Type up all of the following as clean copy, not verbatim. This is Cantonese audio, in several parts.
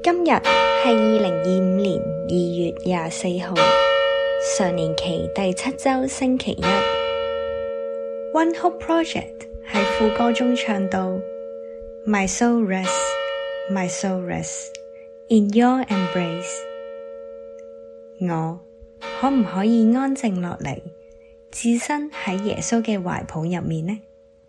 今日係2025年2月24號，常年期第7週星期一。One Hope Project 喺副歌中唱到 My soul rests, my soul rests in your embrace。 我可唔可以安靜落嚟，置身喺耶穌嘅懷抱入面呢？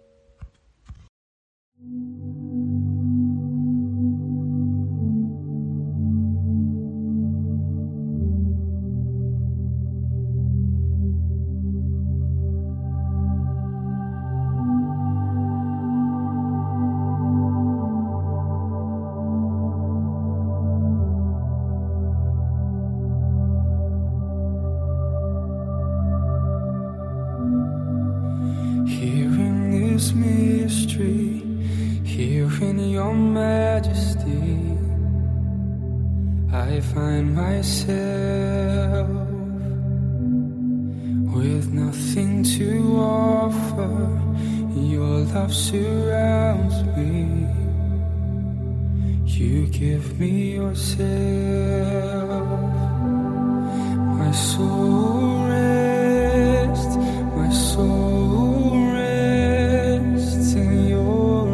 This mystery, here in your majesty, I find myself with nothing to offer. Your love surrounds me. You give me yourself. My soul rests, my soul in your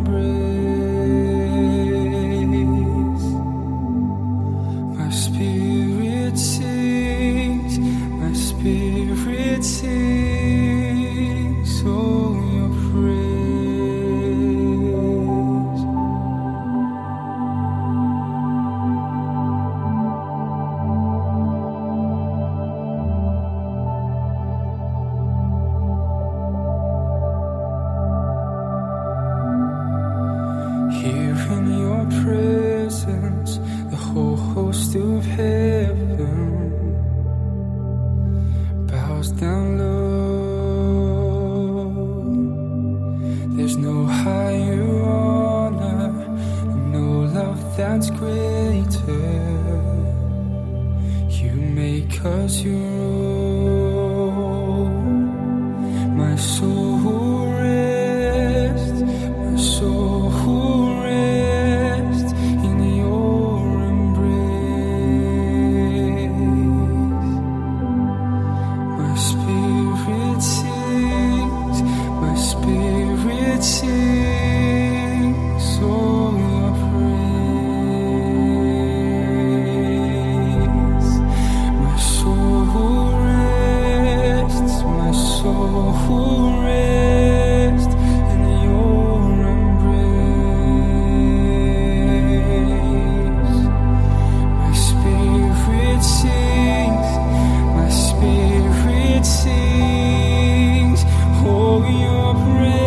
embrace. My spirit sings, my spirit sings, oh, your praise. Here in your presence, the whole host of heaven bows down low. There's no higher honor, no love that's greater. You make us your own. My soul rests, my soul rest in your embrace. My spirit sings, my spirit sings, oh, your praise. My soul rests, my soul rests in your embrace. My spirit sings, my spirit sings, oh, your praise.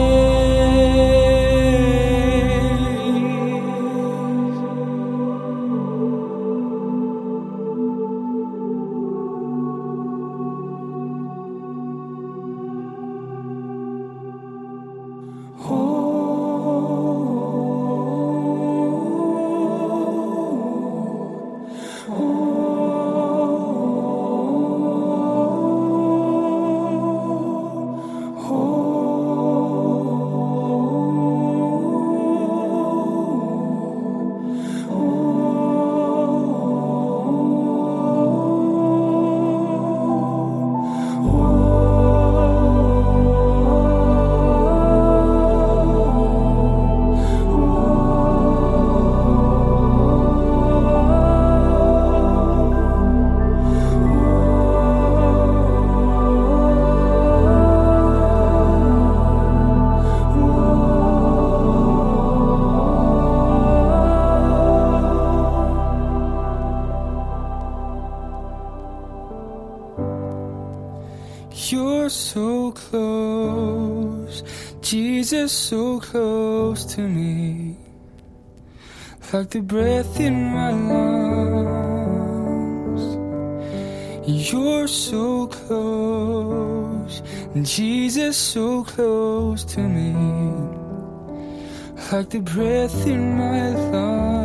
You're so close, Jesus, so close to me, like the breath in my lungs. You're so close, Jesus, so close to me, like the breath in my lungs.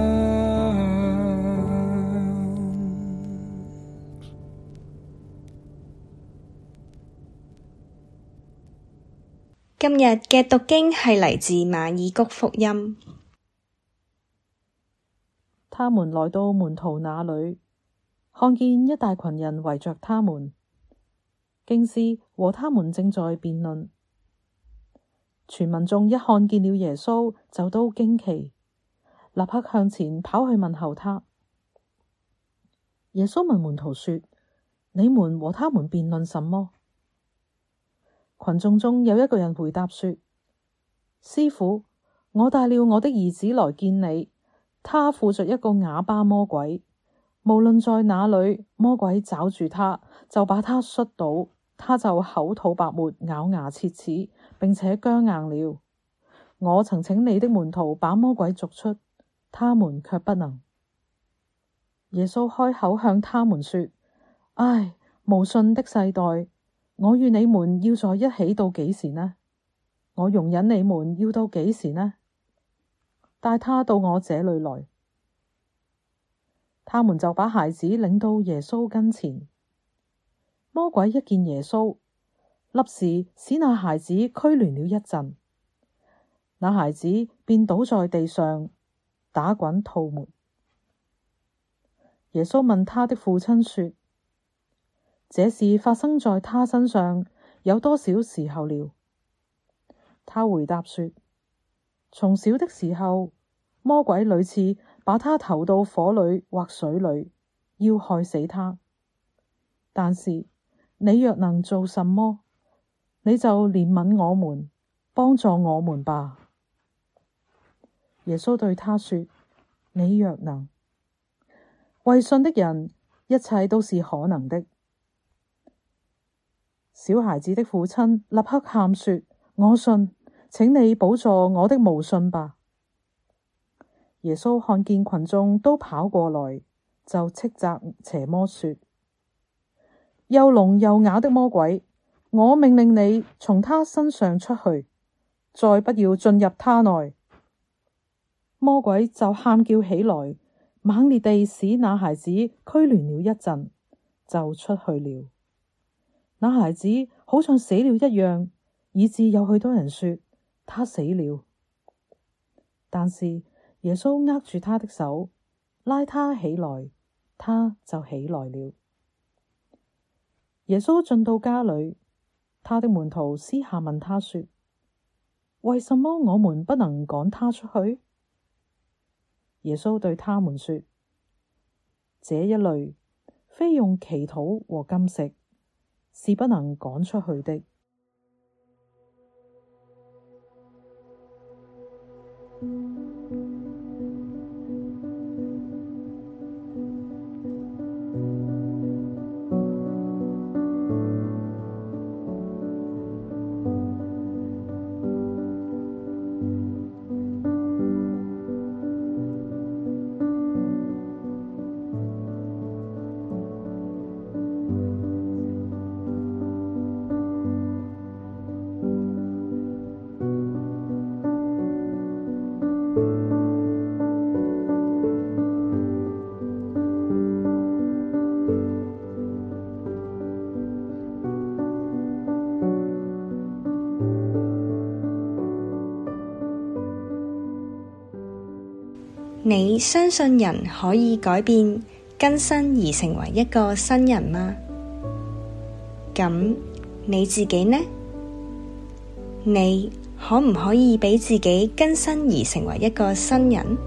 今日嘅讀經係嚟自馬爾谷福音。 他們來到門徒那裏，看見一大群人圍着他們，經師和他們正在辯論。全民眾一看見了耶穌，就都驚奇，立刻向前跑去問候他。耶穌問門徒說：你們和他們辯論什麼？群眾中有一個人回答說：師傅，我帶了我的兒子來見你，他附着一個啞巴魔鬼，無論在哪裏，魔鬼抓住他，就把他摔倒，他就口吐白沫，咬牙切齒，並且僵硬了。我曾請你的門徒把魔鬼逐出，他們卻不能。耶穌開口向他們說：唉，無信的世代，我與你們要在一起到幾時呢？我容忍你們要到幾時呢？帶他到我這裏來。他們就把孩子領到耶穌跟前。魔鬼一見耶穌，立時使那孩子拘攣了一陣，那孩子便倒在地上，打滾吐沫。耶穌問他的父親說：這事發生在他身上有多少時候了？他回答說：從小的時候，魔鬼屢次把他投到火裏或水裏，要害死他。但是你若能做什麼，你就憐憫我們，幫助我們吧。耶穌對他說：你若能。為信的人，一切都是可能的。小孩子的父親立刻喊說：我信，請你補助我的無信吧。耶穌看見群眾都跑過來，就斥責邪魔說：又聾又啞的魔鬼，我命令你從他身上出去，再不要進入他內。魔鬼就喊叫起來，猛烈地使那孩子拘攣了一陣，就出去了。那孩子好像死了一樣，以致有許多人說他死了。但是耶穌握住他的手，拉他起來，他就起來了。耶穌進到家裏，他的門徒私下問他說：為什麼我們不能趕他出去？耶穌對他們說：這一類非用祈禱和禁食，是不能趕出去的。 你相信人可以改變、更新而成為一個新人嗎？咁你自己呢？你可唔可以俾自己更新而成為一個新人？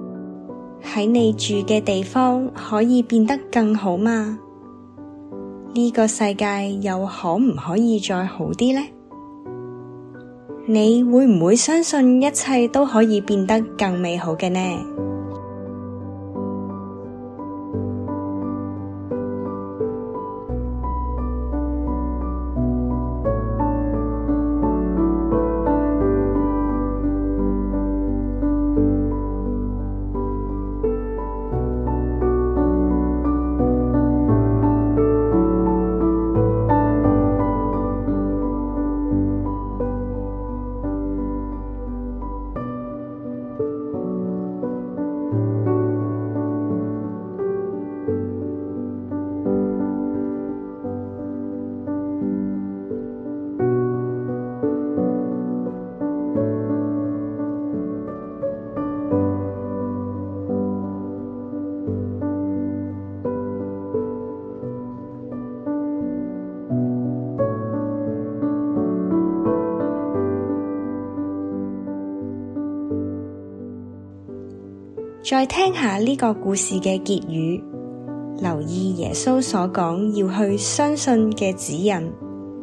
喺你住嘅地方可以變得更好嗎？ 呢個世界又可唔可以再好啲呢？你會唔會相信一切都可以變得更美好嘅呢？再聽下呢個故事嘅結語，留意耶穌所講要去相信嘅指引。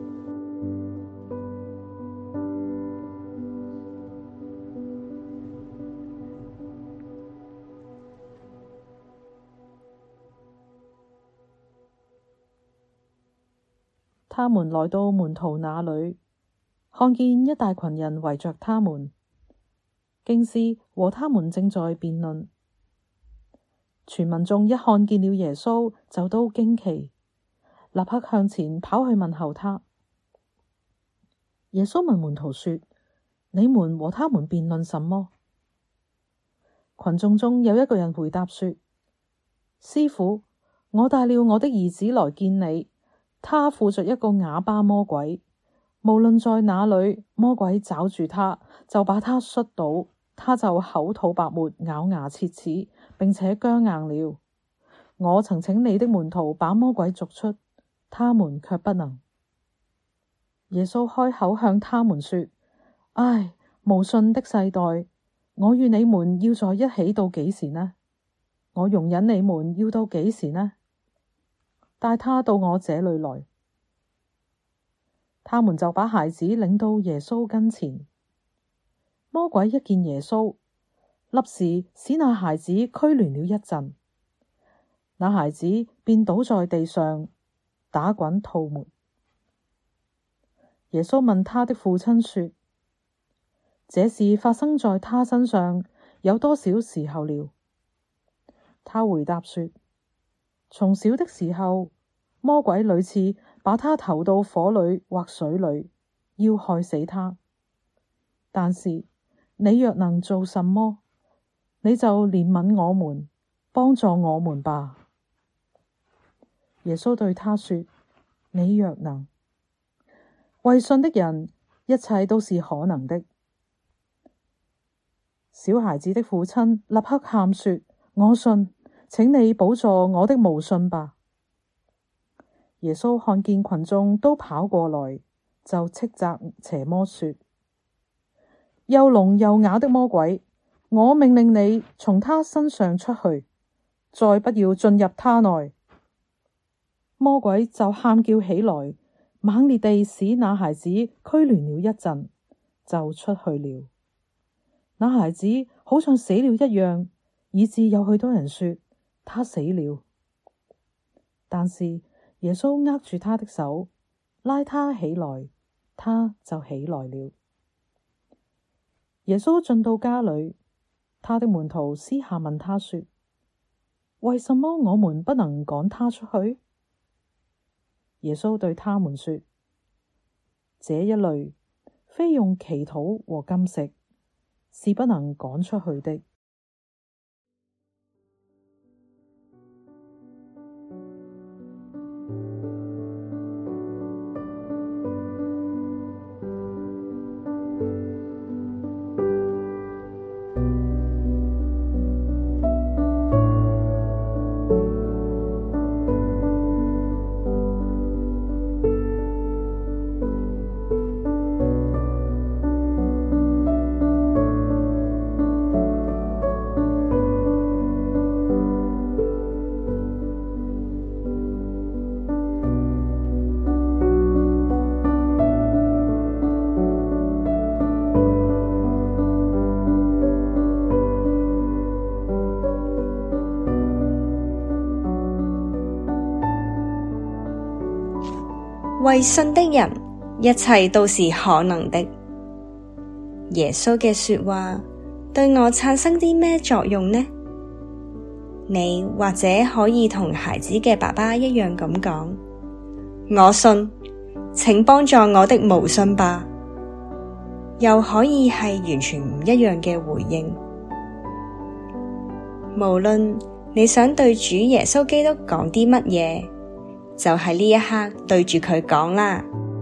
他們來到門徒那裡，看見一大群人圍着他們，經師和他們正在辯論。全民眾一看見了耶穌，就都驚奇，立刻向前跑去問候他。耶穌問門徒說：你們和他們辯論什麼？群眾中有一個人回答說：師傅，我帶了我的兒子來見你，他附着一個啞巴魔鬼，無論在哪裡，魔鬼抓住他，就把他摔倒，他就口吐白沫，咬牙切齒，並且僵硬了。我曾請你的門徒把魔鬼逐出，他們卻不能。耶穌開口向他們說：唉，無信的世代，我與你們要在一起到幾時呢？我容忍你們要到幾時呢？帶他到我這裡來。他們就把孩子領到耶穌跟前。魔鬼一見耶穌，立時使那孩子拘攣了一陣，那孩子便倒在地上打滾吐沫。耶穌問他的父親說：這事發生在他身上有多少時候了？他回答說：從小的時候，魔鬼屢次把他投到火裡或水裡，要害死他。但是你若能做什麼，你就憐憫我們，幫助我們吧。耶穌對他說：你若能。為信的人，一切都是可能的。小孩子的父親立刻喊說：我信，請你補助我的無信吧。耶穌看見群眾都跑過來，就斥責邪魔說：又聾又啞的魔鬼，我命令你從他身上出去，再不要進入他內。魔鬼就喊叫起來，猛烈地使那孩子拘攣了一陣，就出去了。那孩子好像死了一樣，以致有許多人說他死了。但是耶穌握住他的手，拉他起來，他就起來了。耶穌進到家裡，他的門徒私下問他說：為什麼我們不能趕他出去？耶穌對他們說：這一類非用祈禱和禁食，是不能趕出去的。 為信的人，一切都是可能的。耶穌嘅說話對我產生啲咩作用呢？你或者可以同孩子嘅爸爸一樣咁講：我信，請幫助我的無信吧。又可以係完全唔一樣嘅回應。無論你想對主耶穌基督講啲乜嘢，就喺呢一刻對住佢講啦。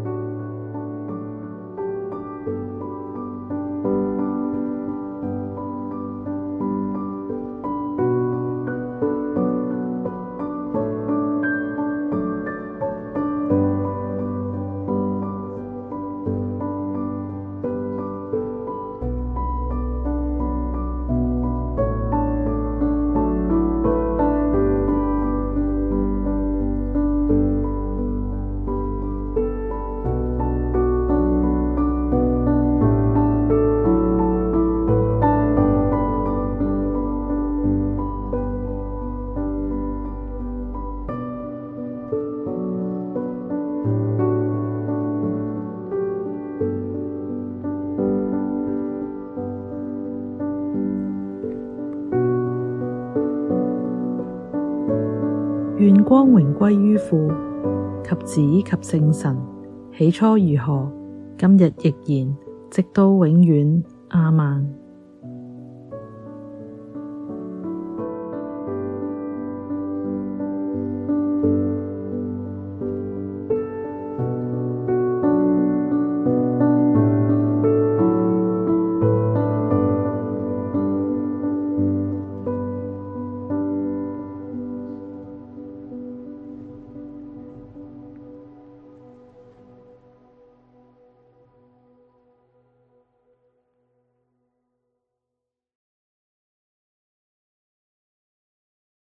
願光榮歸於父及子及聖神，起初如何，今日亦然，直到永遠。阿們。